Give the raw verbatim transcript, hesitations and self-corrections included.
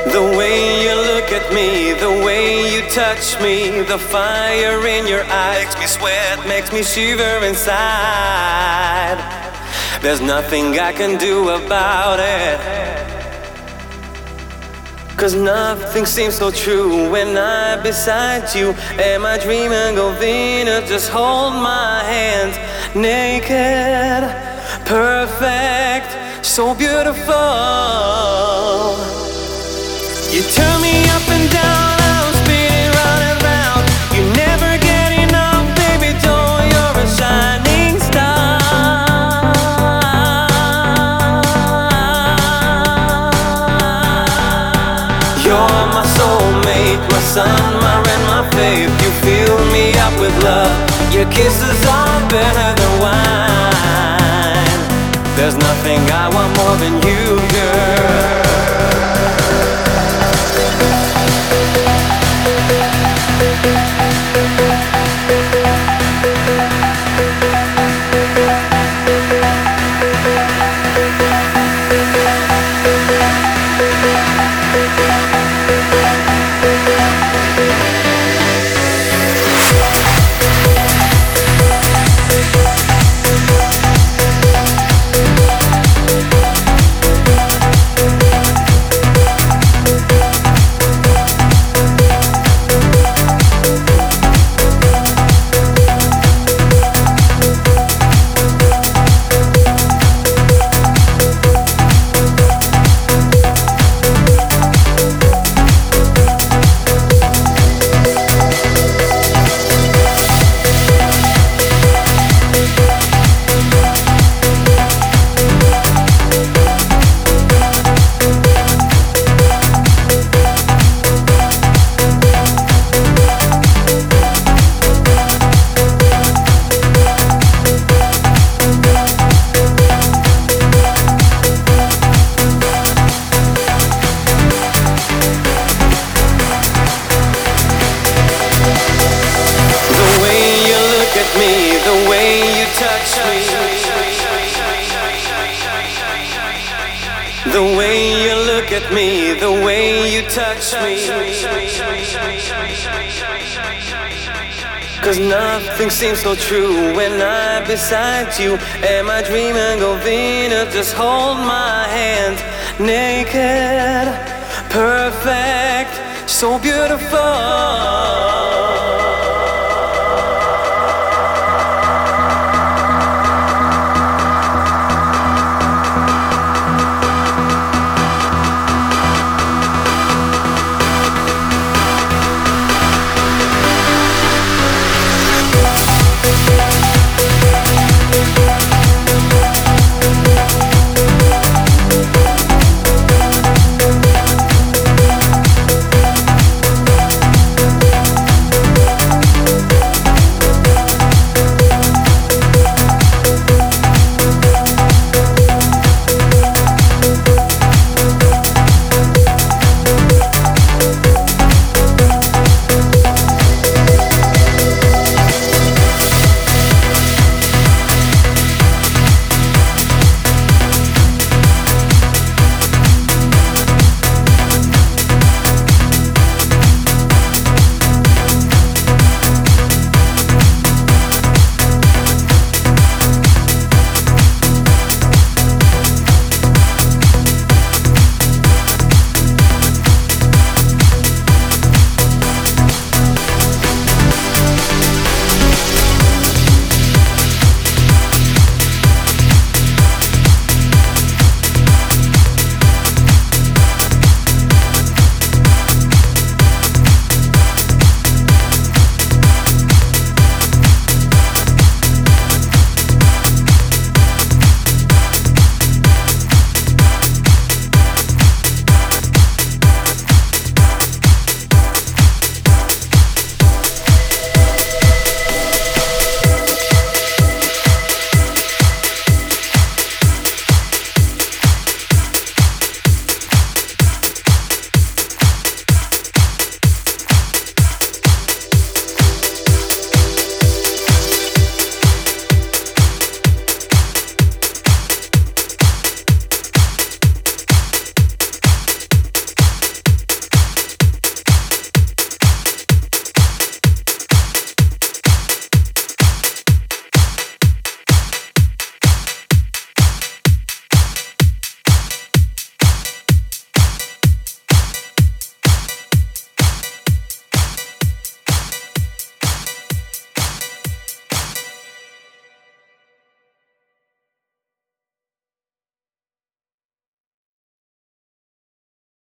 The way you look at me, the way you touch me, the fire in your eyes makes me sweat, makes me shiver inside. There's nothing I can do about it, 'cause nothing seems so true when I'm beside you. Am I dreaming of Venus? Just hold my hand. Naked, perfect, so beautiful. You turn me up and down, I'm spinning round and round. You never get enough, baby doll, you're a shining star. You're my soulmate, my sun, my rain, my faith. You fill me up with love, your kisses are better than wine. There's nothing I want more than you, girl. The way you touch me, the way you look at me, the way you touch me, 'cause nothing seems so true when I'm beside you. Am I dreaming of Venus? Just hold my hand. Naked, perfect, so beautiful.